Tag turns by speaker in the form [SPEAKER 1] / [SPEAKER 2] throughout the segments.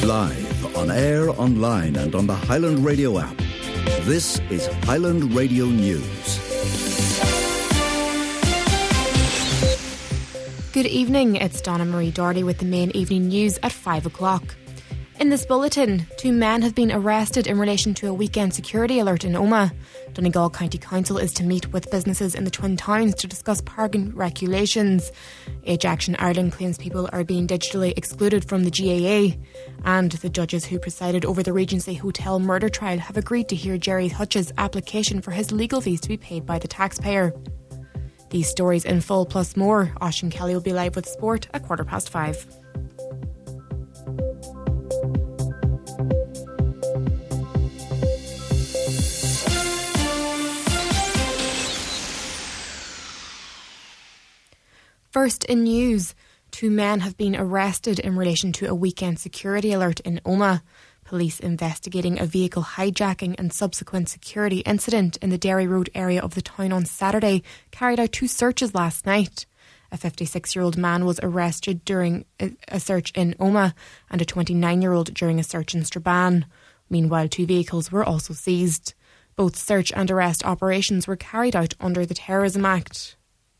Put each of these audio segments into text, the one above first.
[SPEAKER 1] Live, on air, online and on the Highland Radio app. This is Highland Radio News.
[SPEAKER 2] Good evening, it's Donna Marie Doherty with the main evening news at 5 o'clock. In this bulletin, 2 men have been arrested in relation to a weekend security alert in Omagh. Donegal County Council is to meet with businesses in the Twin Towns to discuss parking regulations. Age Action Ireland claims people are being digitally excluded from the GAA. And the judges who presided over the Regency Hotel murder trial have agreed to hear Gerry Hutch's application for his legal fees to be paid by the taxpayer. These stories in full plus more. Oisín Kelly will be live with sport at 5:15. First in news, 2 men have been arrested in relation to a weekend security alert in Omagh. Police investigating a vehicle hijacking and subsequent security incident in the Derry Road area of the town on Saturday carried out 2 searches last night. A 56-year-old man was arrested during a search in Omagh and a 29-year-old during a search in Strabane. Meanwhile, 2 vehicles were also seized. Both search and arrest operations were carried out under the Terrorism Act.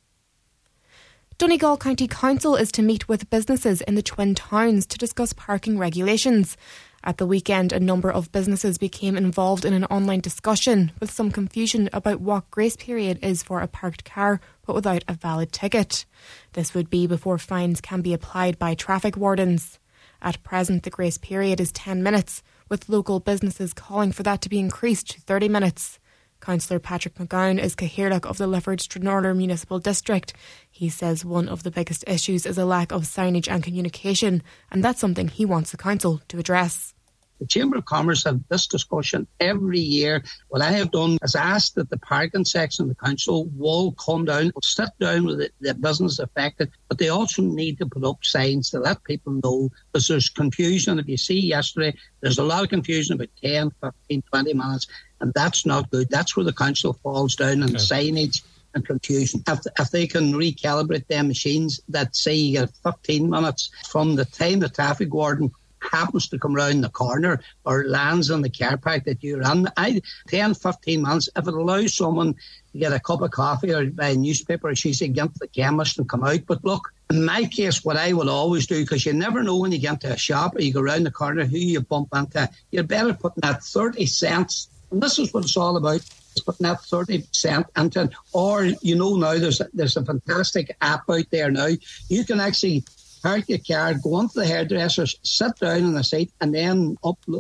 [SPEAKER 2] Donegal County Council is to meet with businesses in the Twin Towns to discuss parking regulations. At the weekend, a number of businesses became involved in an online discussion with some confusion about what grace period is for a parked car but without a valid ticket. This would be before fines can be applied by traffic wardens. At present, the grace period is 10 minutes, with local businesses calling for that to be increased to 30 minutes. Councillor Patrick McGowan is Cathaoirleach of the Lifford-Stranorlar Municipal District. He says one of the biggest issues is a lack of signage and communication, and that's something he wants the council to address.
[SPEAKER 3] The Chamber of Commerce have this discussion every year. What I have done is asked that the parking section of the council will come down, sit down with the business affected, but they also need to put up signs to let people know, because there's confusion. If you see yesterday, there's a lot of confusion about 10, 15, 20 minutes, and that's not good. That's where the council falls down in signage and confusion. If they can recalibrate their machines that say you get 15 minutes from the time the traffic warden happens to come round the corner or lands in the car park that you're in, 10, 15 minutes, if it allows someone to get a cup of coffee or buy a newspaper, or she said, get to the chemist and come out. But look, in my case, what I will always do, because you never know when you get into a shop or you go round the corner who you bump into, you're better putting that 30 cents, and this is what it's all about, is putting that 30 cent into it. Or, now there's a fantastic app out there now. You can actually park your car, go onto the hairdressers, sit down in the seat, and then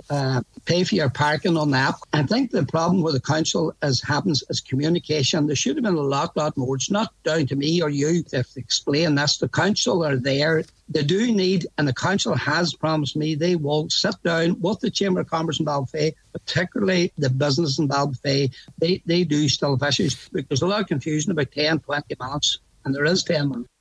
[SPEAKER 3] pay for your parking on the app. I think the problem with the council happens is communication. There should have been a lot more. It's not down to me or you to explain this. The council are there. They do need, and the council has promised me, they will sit down with the Chamber of Commerce in Ballybofey, particularly the business in Ballybofey. They do still have issues. There's a lot of confusion about 10, 20 minutes, and there is 10 minutes.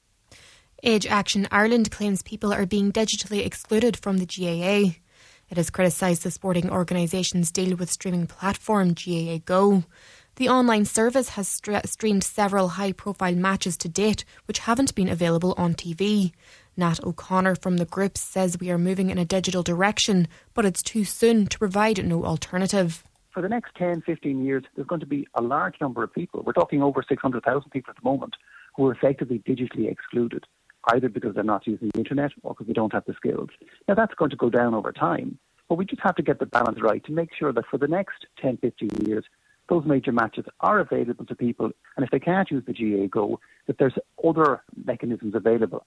[SPEAKER 2] Age Action Ireland claims people are being digitally excluded from the GAA. It has criticised the sporting organisation's deal with streaming platform GAA Go. The online service has streamed several high-profile matches to date, which haven't been available on TV. Nat O'Connor from the group says we are moving in a digital direction, but it's too soon to provide no alternative.
[SPEAKER 4] For the next 10, 15 years, there's going to be a large number of people, we're talking over 600,000 people at the moment, who are effectively digitally excluded, either because they're not using the internet or because they don't have the skills. Now, that's going to go down over time, but we just have to get the balance right to make sure that for the next 10, 15 years, those major matches are available to people, and if they can't use the GAA Go, that there's other mechanisms available.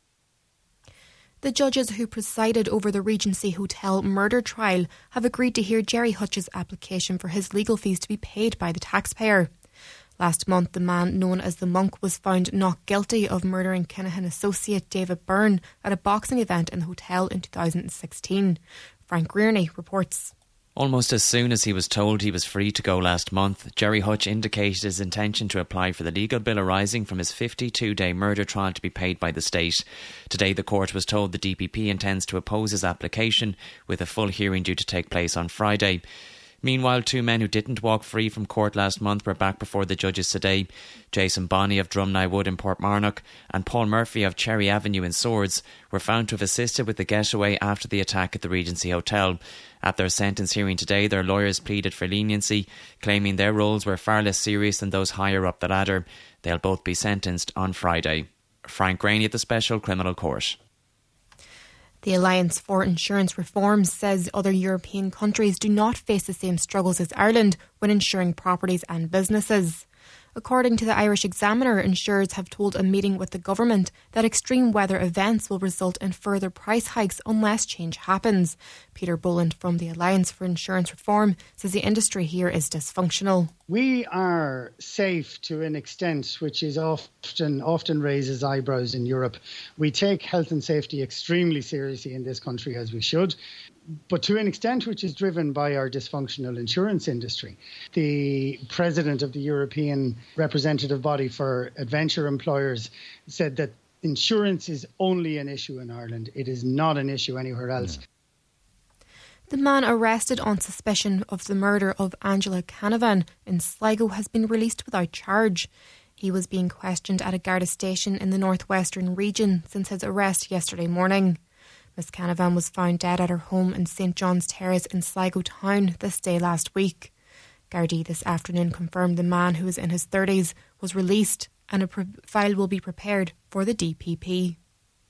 [SPEAKER 2] The judges who presided over the Regency Hotel murder trial have agreed to hear Gerry Hutch's application for his legal fees to be paid by the taxpayer. Last month, the man known as the Monk was found not guilty of murdering Kinahan associate David Byrne at a boxing event in the hotel in 2016. Frank Rearney reports.
[SPEAKER 5] Almost as soon as he was told he was free to go last month, Gerry Hutch indicated his intention to apply for the legal bill arising from his 52-day murder trial to be paid by the state. Today the court was told the DPP intends to oppose his application, with a full hearing due to take place on Friday. Meanwhile, 2 men who didn't walk free from court last month were back before the judges today. Jason Bonney of Drumney Wood in Portmarnock and Paul Murphy of Cherry Avenue in Swords were found to have assisted with the getaway after the attack at the Regency Hotel. At their sentence hearing today, their lawyers pleaded for leniency, claiming their roles were far less serious than those higher up the ladder. They'll both be sentenced on Friday. Frank Graney at the Special Criminal Court.
[SPEAKER 2] The Alliance for Insurance Reform says other European countries do not face the same struggles as Ireland when insuring properties and businesses. According to the Irish Examiner, insurers have told a meeting with the government that extreme weather events will result in further price hikes unless change happens. Peter Boland from the Alliance for Insurance Reform says the industry here is dysfunctional.
[SPEAKER 6] We are safe to an extent which is often raises eyebrows in Europe. We take health and safety extremely seriously in this country, as we should, but to an extent which is driven by our dysfunctional insurance industry. The president of the European representative body for adventure employers said that insurance is only an issue in Ireland. It is not an issue anywhere else.
[SPEAKER 2] The man arrested on suspicion of the murder of Angela Canavan in Sligo has been released without charge. He was being questioned at a Garda station in the northwestern region since his arrest yesterday morning. Miss Canavan was found dead at her home in St John's Terrace in Sligo town this day last week. Gardaí this afternoon confirmed the man, who is in his 30s, was released and a file will be prepared for the DPP.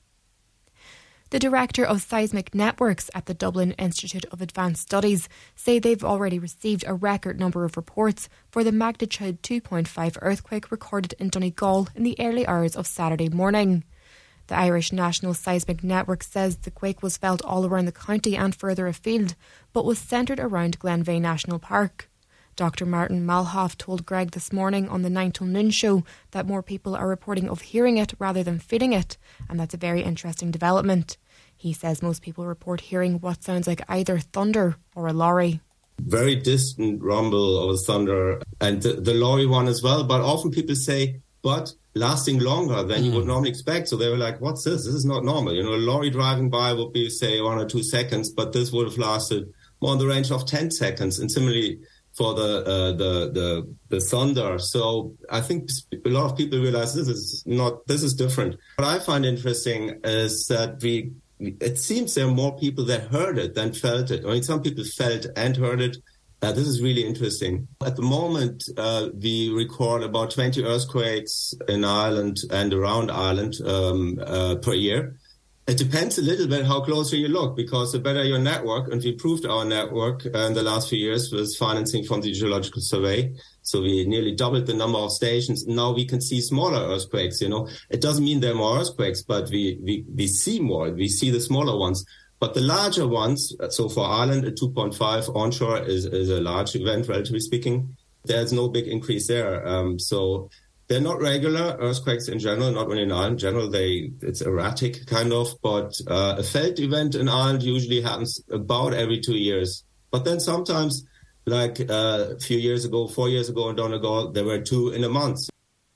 [SPEAKER 2] The director of seismic networks at the Dublin Institute of Advanced Studies say they've already received a record number of reports for the magnitude 2.5 earthquake recorded in Donegal in the early hours of Saturday morning. The Irish National Seismic Network says the quake was felt all around the county and further afield, but was centred around Glenveigh National Park. Dr. Martin Malhoff told Greg this morning on the 9 till noon show that more people are reporting of hearing it rather than feeling it, and that's a very interesting development. He says most people report hearing what sounds like either thunder or a lorry.
[SPEAKER 7] Very distant rumble of thunder, and the lorry one as well, but often people say, but lasting longer than you would normally expect. So they were like, what's this? This is not normal. You know, a lorry driving by would be, say, 1 or 2 seconds, but this would have lasted more in the range of 10 seconds. And similarly for the thunder. So I think a lot of people realize this is different. What I find interesting is that it seems there are more people that heard it than felt it. I mean, some people felt and heard it. This is really interesting. At the moment, we record about 20 earthquakes in Ireland and around Ireland per year. It depends a little bit how closely you look, because the better your network, and we improved our network in the last few years with financing from the Geological Survey. So we nearly doubled the number of stations. Now we can see smaller earthquakes, you know. It doesn't mean there are more earthquakes, but we see more. We see the smaller ones. But the larger ones, so for Ireland, a 2.5 onshore is a large event, relatively speaking. There's no big increase there. So they're not regular earthquakes in general, not only in Ireland. In general, it's erratic kind of. But a felt event in Ireland usually happens about every 2 years. But then sometimes, like a few years ago, 4 years ago in Donegal, there were 2 in a month.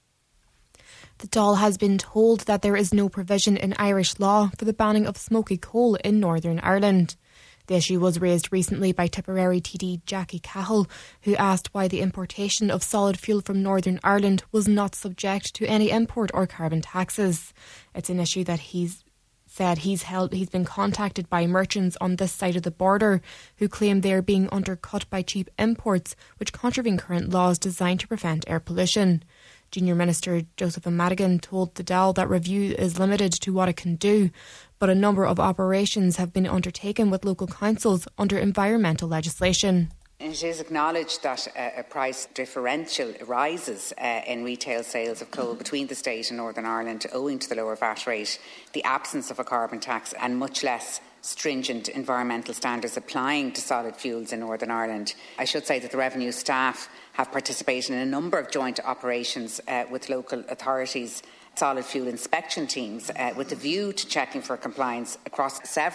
[SPEAKER 2] The Dáil has been told that there is no provision in Irish law for the banning of smoky coal in Northern Ireland. The issue was raised recently by Tipperary TD Jackie Cahill, who asked why the importation of solid fuel from Northern Ireland was not subject to any import or carbon taxes. It's an issue that he's said he's been contacted by merchants on this side of the border who claim they are being undercut by cheap imports, which contravene current laws designed to prevent air pollution. Junior Minister Joseph Madigan told the Dáil that review is limited to what it can do, but a number of operations have been undertaken with local councils under environmental legislation.
[SPEAKER 8] It is acknowledged that a price differential arises in retail sales of coal between the state and Northern Ireland owing to the lower VAT rate, the absence of a carbon tax and much less stringent environmental standards applying to solid fuels in Northern Ireland. I should say that the revenue staff have participated in a number of joint operations with local authorities, solid fuel inspection teams, with a view to checking for compliance across several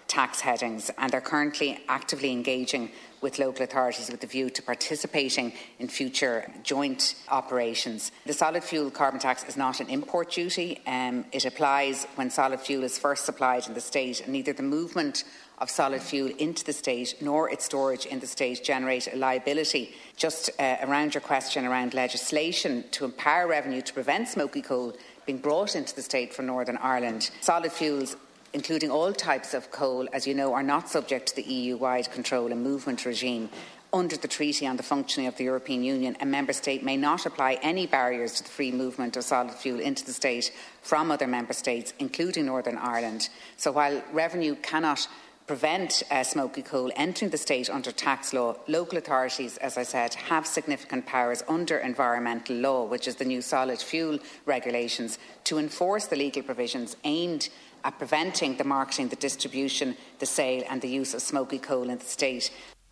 [SPEAKER 8] tax headings, and they're currently actively engaging with local authorities with a view to participating in future joint operations. The solid fuel carbon tax is not an import duty. It applies when solid fuel is first supplied in the state, and neither the movement of solid fuel into the state nor its storage in the state generate a liability. Just around your question around legislation to empower revenue to prevent smoky coal being brought into the state from Northern Ireland, solid fuels, including all types of coal, as you know, are not subject to the EU-wide control and movement regime. Under the Treaty on the Functioning of the European Union, a member state may not apply any barriers to the free movement of solid fuel into the state from other member states, including Northern Ireland. So while revenue cannot prevent smoky coal entering the state under tax law, local authorities, as I said, have significant powers under environmental law, which is the new solid fuel regulations, to enforce the legal provisions aimed at preventing the marketing, the distribution, the sale and the use of smoky coal in the state.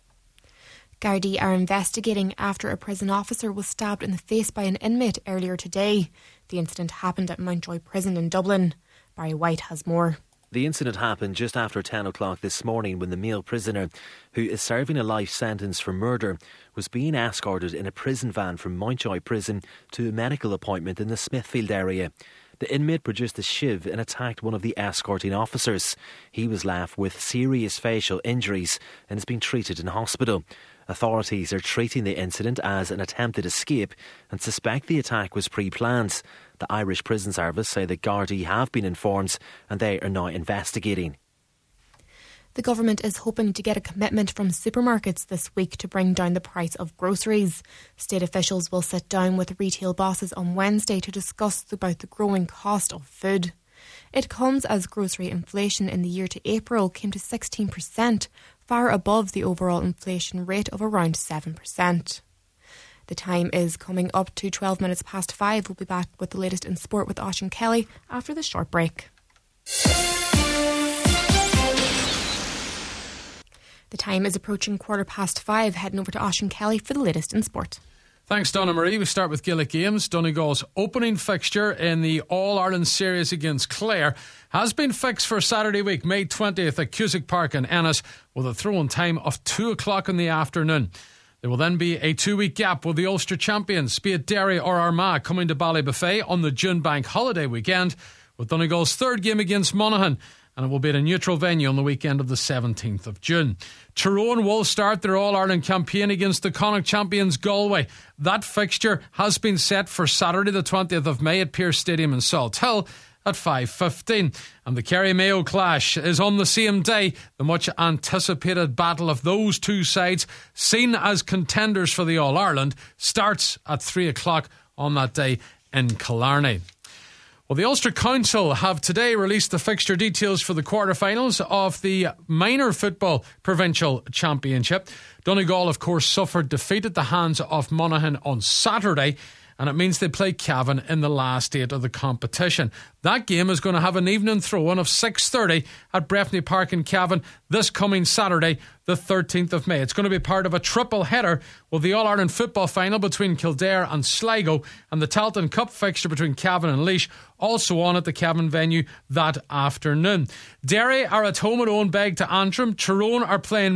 [SPEAKER 2] Gardaí are investigating after a prison officer was stabbed in the face by an inmate earlier today. The incident happened at Mountjoy Prison in Dublin. Barry White has more.
[SPEAKER 9] The incident happened just after 10 o'clock this morning when the male prisoner, who is serving a life sentence for murder, was being escorted in a prison van from Mountjoy Prison to a medical appointment in the Smithfield area. The inmate produced a shiv and attacked one of the escorting officers. He was left with serious facial injuries and is being treated in hospital. Authorities are treating the incident as an attempted escape and suspect the attack was pre-planned. The Irish Prison Service say that Gardaí have been informed and they are now investigating.
[SPEAKER 2] The government is hoping to get a commitment from supermarkets this week to bring down the price of groceries. State officials will sit down with retail bosses on Wednesday to discuss about the growing cost of food. It comes as grocery inflation in the year to April came to 16%, far above the overall inflation rate of around 7%. The time is coming up to 12 minutes past 5. We'll be back with the latest in sport with Oisín Kelly after the short break. The time is approaching 5:15. Heading over to Oisín Kelly for the latest in sport.
[SPEAKER 10] Thanks, Donna Marie. We start with Gaelic Games. Donegal's opening fixture in the All-Ireland Series against Clare has been fixed for Saturday week, May 20th at Cusack Park in Ennis, with a throw-in time of 2 o'clock in the afternoon. There will then be a 2-week gap with the Ulster champions, be it Derry or Armagh, coming to Ballybuffet on the June bank holiday weekend, with Donegal's third game against Monaghan, and it will be at a neutral venue on the weekend of the 17th of June. Tyrone will start their All-Ireland campaign against the Connacht champions Galway. That fixture has been set for Saturday the 20th of May at Pearse Stadium in Salt Hill at 5:15. And the Kerry-Mayo clash is on the same day. The much anticipated battle of those two sides, seen as contenders for the All-Ireland, starts at 3 o'clock on that day in Killarney. Well, the Ulster Council have today released the fixture details for the quarterfinals of the Minor Football Provincial Championship. Donegal, of course, suffered defeat at the hands of Monaghan on Saturday, and it means they play Cavan in the last 8 of the competition. That game is going to have an evening throw-in of 6:30 at Breffni Park in Cavan this coming Saturday, the 13th of May. It's going to be part of a triple header with the All-Ireland football final between Kildare and Sligo and the Tailteann Cup fixture between Cavan and Laois also on at the Cavan venue that afternoon. Derry are at home at Owenbeg to Antrim. Tyrone are playing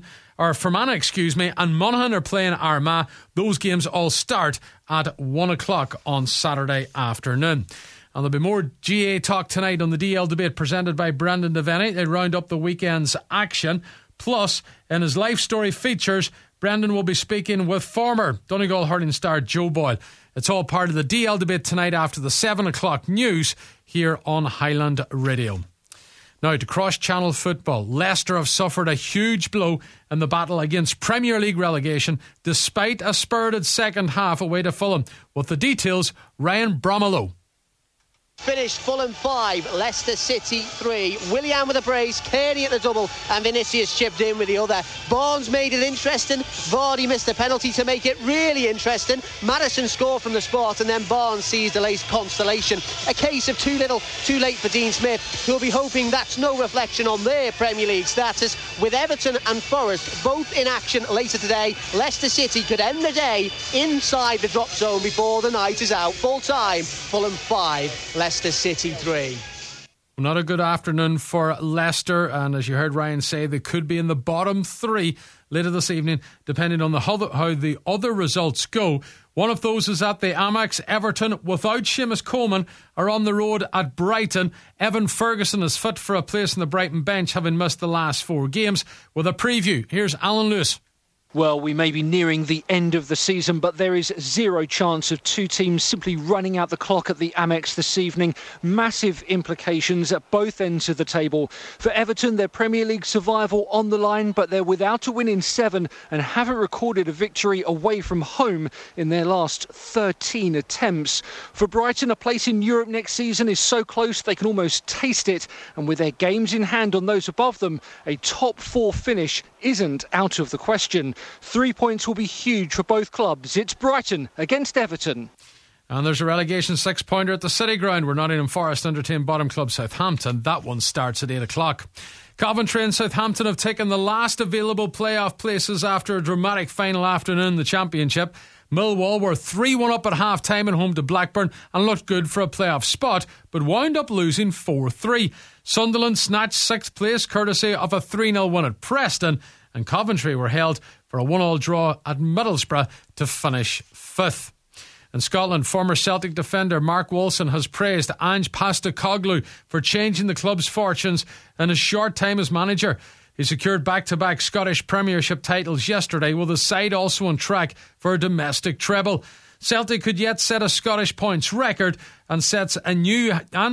[SPEAKER 10] Fermanagh, and Monaghan are playing Armagh. Those games all start at 1 o'clock on Saturday afternoon. And there'll be more GA talk tonight on the DL debate presented by Brendan Devaney. They round up the weekend's action. Plus, in his life story features, Brendan will be speaking with former Donegal hurling star Joe Boyle. It's all part of the DL debate tonight after the 7 o'clock news here on Highland Radio. Now to cross-channel football. Leicester have suffered a huge blow in the battle against Premier League relegation despite a spirited second half away to Fulham. With the details, Ryan Bromelow.
[SPEAKER 11] Finished Fulham 5, Leicester City 3. Willian with a brace, Kearney at the double, and Vinicius chipped in with the other. Barnes made it interesting. Vardy missed a penalty to make it really interesting. Madison scored from the spot, and then Barnes seized the late constellation. A case of too little, too late for Dean Smith, who'll be hoping that's no reflection on their Premier League status. With Everton and Forest both in action later today, Leicester City could end the day inside the drop zone before the night is out. Full time, Fulham 5, Leicester City 3.
[SPEAKER 10] Well, not a good afternoon for Leicester, and as you heard Ryan say, they could be in the bottom three later this evening, depending on how the other results go. One of those is at the Amex. Everton, without Seamus Coleman, are on the road at Brighton. Evan Ferguson is fit for a place on the Brighton bench, having missed the last 4 games. With a preview, here's Alan Lewis.
[SPEAKER 12] Well, we may be nearing the end of the season, but there is zero chance of two teams simply running out the clock at the Amex this evening. Massive implications at both ends of the table. For Everton, their Premier League survival on the line, but they're without a win in 7 and haven't recorded a victory away from home in their last 13 attempts. For Brighton, a place in Europe next season is so close they can almost taste it, and with their games in hand on those above them, a top 4 finish isn't out of the question. 3 points will be huge for both clubs. It's Brighton against Everton.
[SPEAKER 10] And there's a relegation 6-pointer at the City Ground where Nottingham Forest entertain bottom club Southampton. That one starts at 8 o'clock. Coventry and Southampton have taken the last available playoff places after a dramatic final afternoon in the Championship. Millwall were 3-1 up at half-time at home to Blackburn and looked good for a playoff spot, but wound up losing 4-3. Sunderland snatched 6th place courtesy of a 3-0 win at Preston, and Coventry were held for a 1-1 draw at Middlesbrough to finish 5th. In Scotland, former Celtic defender Mark Wilson has praised Ange Postecoglou for changing the club's fortunes in his short time as manager. He secured back-to-back Scottish Premiership titles yesterday, with his side also on track for a domestic treble. Celtic could yet set a Scottish points record and set a new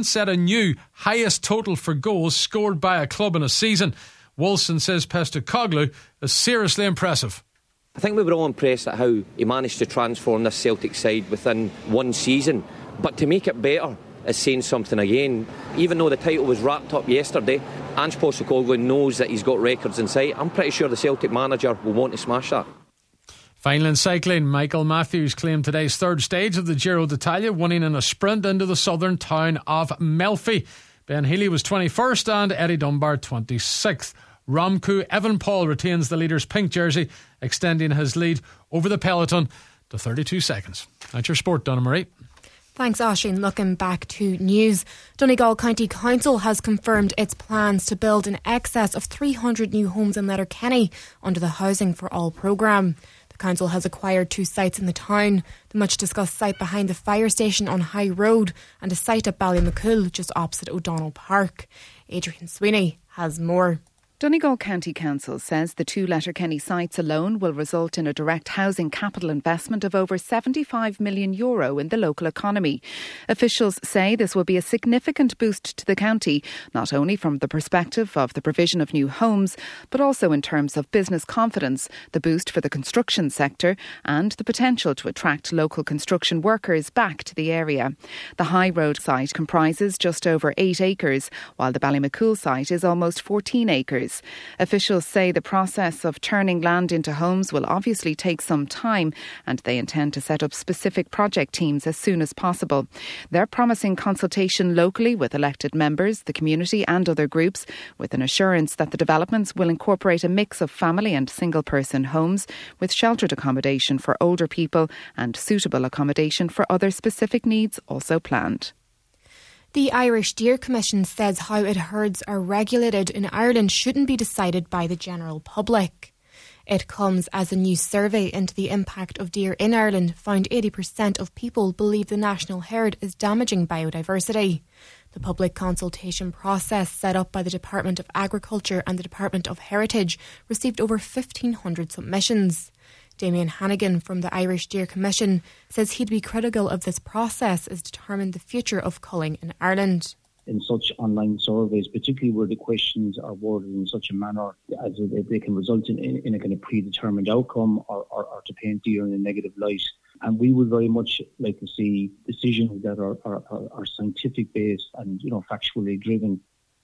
[SPEAKER 10] highest total for goals scored by a club in a season. Wilson says Postecoglou is seriously impressive.
[SPEAKER 13] I think we were all impressed at how he managed to transform this Celtic side within one season. But to make it better is saying something again. Even though the title was wrapped up yesterday, Ange Postecoglou knows that he's got records in sight. I'm pretty sure the Celtic manager will want to smash that.
[SPEAKER 10] Finally in cycling, Michael Matthews claimed today's 3rd stage of the Giro d'Italia, winning in a sprint into the southern town of Melfi. Ben Healy was 21st and Eddie Dunbar 26th. Romcu Evenepoel retains the leader's pink jersey, extending his lead over the peloton to 32 seconds. That's your sport, Donna Marie.
[SPEAKER 2] Thanks, Oisín. Looking back to news, Donegal County Council has confirmed its plans to build in excess of 300 new homes in Letterkenny under the Housing for All programme. The council has acquired 2 sites in the town, the much discussed site behind the fire station on High Road and a site at Ballymacool just opposite O'Donnell Park. Adrian Sweeney has more.
[SPEAKER 14] Donegal County Council says the 2 Letterkenny sites alone will result in a direct housing capital investment of over €75 million in the local economy. Officials say this will be a significant boost to the county, not only from the perspective of the provision of new homes, but also in terms of business confidence, the boost for the construction sector and the potential to attract local construction workers back to the area. The High Road site comprises just over 8 acres, while the Ballymacool site is almost 14 acres. Officials say the process of turning land into homes will obviously take some time, and they intend to set up specific project teams as soon as possible. They're promising consultation locally with elected members, the community and other groups, with an assurance that the developments will incorporate a mix of family and single-person homes with sheltered accommodation for older people and suitable accommodation for other specific needs also planned.
[SPEAKER 2] The Irish Deer Commission says how its herds are regulated in Ireland shouldn't be decided by the general public. It comes as a new survey into the impact of deer in Ireland found 80% of people believe the national herd is damaging biodiversity. The public consultation process set up by the Department of Agriculture and the Department of Heritage received over 1,500 submissions. Damien Hannigan from the Irish Deer Commission says he'd be critical of this process as determine the future of culling in Ireland.
[SPEAKER 15] In such online surveys, particularly where the questions are worded in such a manner as they can result in a kind of predetermined outcome or to paint deer in a negative light. And we would very much like to see decisions that are scientific based and factually driven.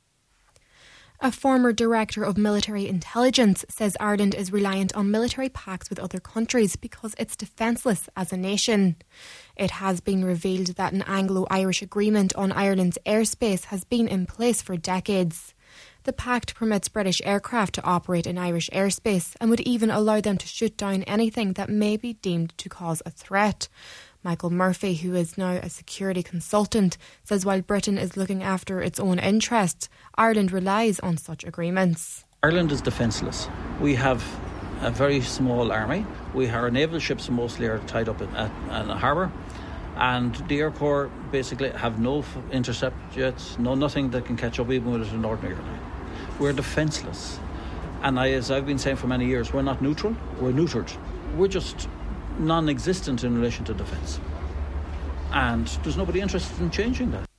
[SPEAKER 2] A former director of military intelligence says Ireland is reliant on military pacts with other countries because it's defenceless as a nation. It has been revealed that an Anglo-Irish agreement on Ireland's airspace has been in place for decades. The pact permits British aircraft to operate in Irish airspace and would even allow them to shoot down anything that may be deemed to cause a threat. Michael Murphy, who is now a security consultant, says while Britain is looking after its own interests, Ireland relies on such agreements.
[SPEAKER 16] Ireland is defenceless. We have a very small army. Our naval ships mostly are tied up in a harbour. And the Air Corps basically have no intercept jets, nothing that can catch up even with an ordinary airline. We're defenceless. And as I've been saying for many years, we're not neutral, we're neutered. We're just non-existent in relation to defence. And there's nobody interested in changing that.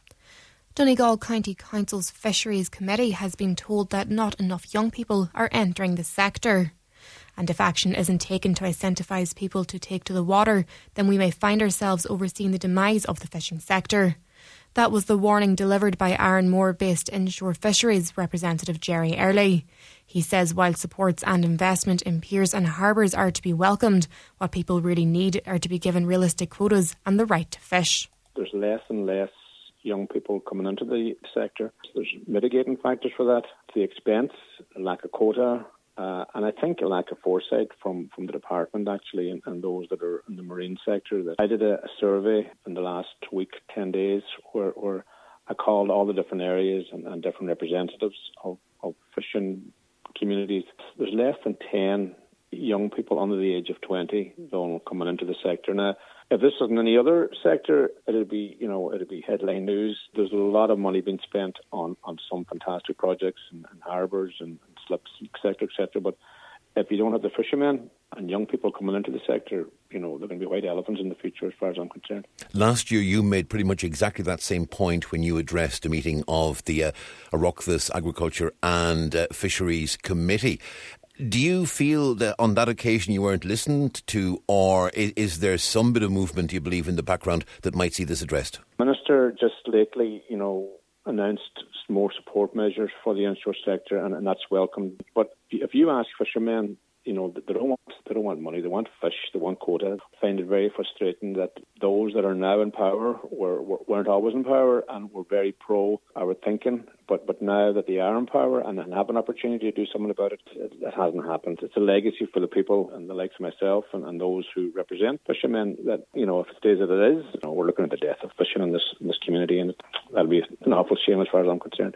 [SPEAKER 2] Donegal County Council's Fisheries Committee has been told that not enough young people are entering the sector. And if action isn't taken to incentivise people to take to the water, then we may find ourselves overseeing the demise of the fishing sector. That was the warning delivered by Aaronmore-based inshore fisheries representative Jerry Early. He says while supports and investment in piers and harbours are to be welcomed, what people really need are to be given realistic quotas and the right to fish.
[SPEAKER 17] There's less and less young people coming into the sector. There's mitigating factors for that. The expense, a lack of quota, and I think a lack of foresight from the department actually and those that are in the marine sector. I did a survey in the last week, 10 days, where I called all the different areas and different representatives of fishing communities. There's less than 10 young people under the age of 20 coming into the sector. Now, if this was in any other sector, it'd be headline news. There's a lot of money being spent on some fantastic projects and harbours and slips, etc., etc. But if you don't have the fishermen and young people coming into the sector, they're going to be white elephants in the future as far as I'm concerned.
[SPEAKER 18] Last year you made pretty much exactly that same point when you addressed a meeting of the Oireachtas Agriculture and Fisheries Committee. Do you feel that on that occasion you weren't listened to, or is there some bit of movement, you believe, in the background that might see this addressed? Minister just lately, announced more support measures for the inshore sector, and that's welcome. But if you ask fishermen, they don't want money, they want fish, they want quota. I find it very frustrating that those that are now in power weren't always in power and were very pro our thinking, but now that they are in power and have an opportunity to do something about it, that hasn't happened. It's a legacy for the people and the likes of myself and those who represent fishermen that, if it stays as it is, we're looking at the death of fishing in this community, and that'll be an awful shame as far as I'm concerned.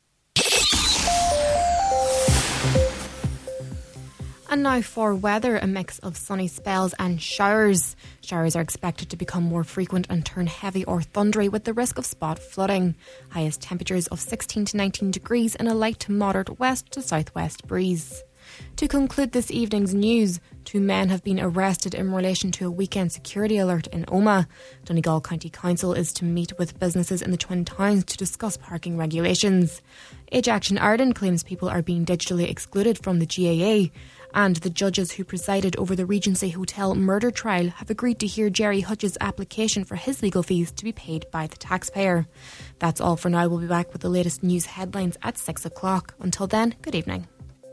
[SPEAKER 2] And now for weather, a mix of sunny spells and showers. Showers are expected to become more frequent and turn heavy or thundery with the risk of spot flooding. Highest temperatures of 16 to 19 degrees and a light to moderate west to southwest breeze. To conclude this evening's news, 2 men have been arrested in relation to a weekend security alert in Omagh. Donegal County Council is to meet with businesses in the Twin Towns to discuss parking regulations. Age Action Ireland claims people are being digitally excluded from the GAA. And the judges who presided over the Regency Hotel murder trial have agreed to hear Gerry Hutch's application for his legal fees to be paid by the taxpayer. That's all for now. We'll be back with the latest news headlines at 6 o'clock. Until then, good evening.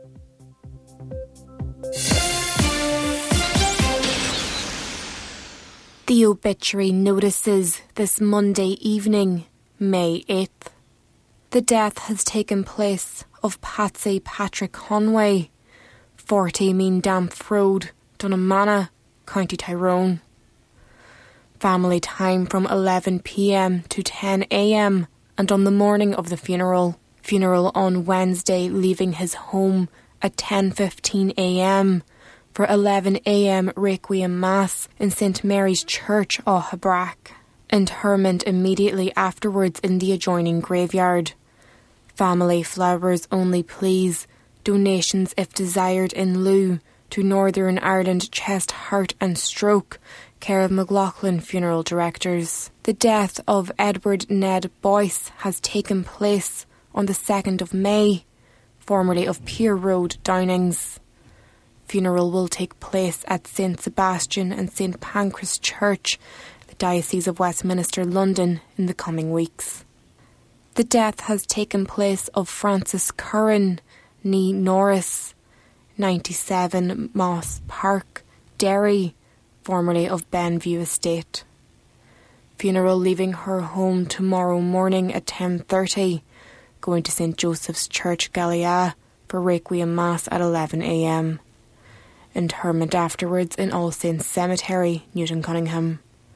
[SPEAKER 2] The obituary notices this Monday evening, May 8th. The death has taken place of Patsy Patrick Conway, 40 Mean Damp Road, Dunnamana, County Tyrone. Family time from 11 p.m. to 10 a.m. and on the morning of the funeral. Funeral on Wednesday, leaving his home at 10:15 a.m. for 11 a.m. Requiem Mass in St Mary's Church, Aughibrak. Interment immediately afterwards in the adjoining graveyard. Family flowers only please. Donations if desired in lieu to Northern Ireland Chest, Heart and Stroke, care of McLaughlin Funeral Directors. The death of Edward Ned Boyce has taken place on the 2nd of May, formerly of Pier Road, Downings. Funeral will take place at St Sebastian and St Pancras Church, the Diocese of Westminster, London, in the coming weeks. The death has taken place of Francis Curran, Nee Norris, 97 Moss Park, Derry, formerly of Benview Estate. Funeral leaving her home tomorrow morning at 10:30, going to St Joseph's Church, Gallia, for Requiem Mass at 11 a.m. Interment afterwards in All Saints Cemetery, Newton Cunningham.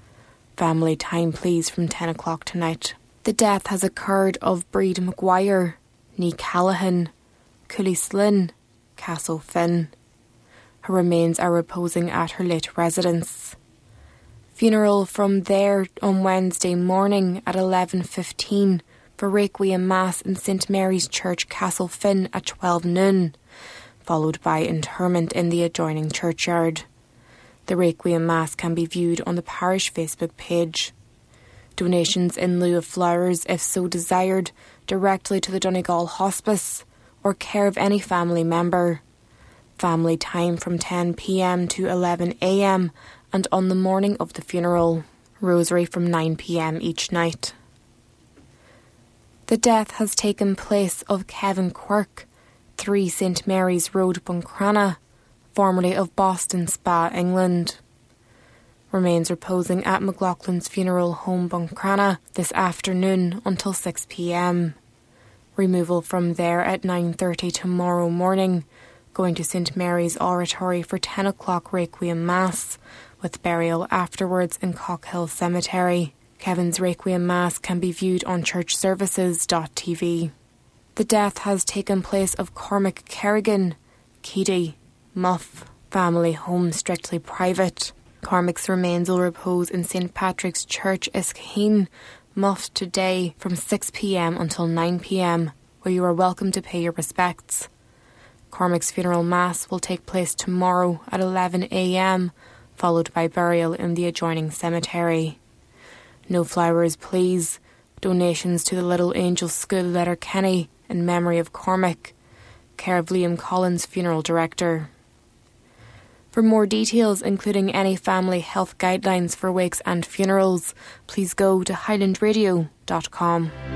[SPEAKER 2] Family time, please, from 10 o'clock tonight. The death has occurred of Breed Maguire, Nee Callahan, Cooley Slynn, Castle Finn. Her remains are reposing at her late residence. Funeral from there on Wednesday morning at 11:15 for Requiem Mass in St Mary's Church, Castle Finn at 12 noon, followed by interment in the adjoining churchyard. The Requiem Mass can be viewed on the parish Facebook page. Donations in lieu of flowers, if so desired, directly to the Donegal Hospice or care of any family member. Family time from 10 p.m. to 11 a.m. and on the morning of the funeral. Rosary from 9 p.m. each night. The death has taken place of Kevin Quirk, 3 St Mary's Road, Buncrana, formerly of Boston Spa, England. Remains reposing at McLaughlin's Funeral Home, Buncrana, this afternoon until 6 p.m. Removal from there at 9:30 tomorrow morning, going to St Mary's Oratory for 10 o'clock Requiem Mass, with burial afterwards in Cockhill Cemetery. Kevin's Requiem Mass can be viewed on churchservices.tv. The death has taken place of Cormac Kerrigan, Keady, Muff, family home strictly private. Cormac's remains will repose in St Patrick's Church, Iskaheen, Muff, today from 6 p.m. until 9 p.m, where you are welcome to pay your respects. Cormac's funeral mass will take place tomorrow at 11 a.m, followed by burial in the adjoining cemetery. No flowers, please. Donations to the Little Angel School, Letterkenny, in memory of Cormac. Care of Liam Collins, funeral director. For more details, including any family health guidelines for wakes and funerals, please go to highlandradio.com.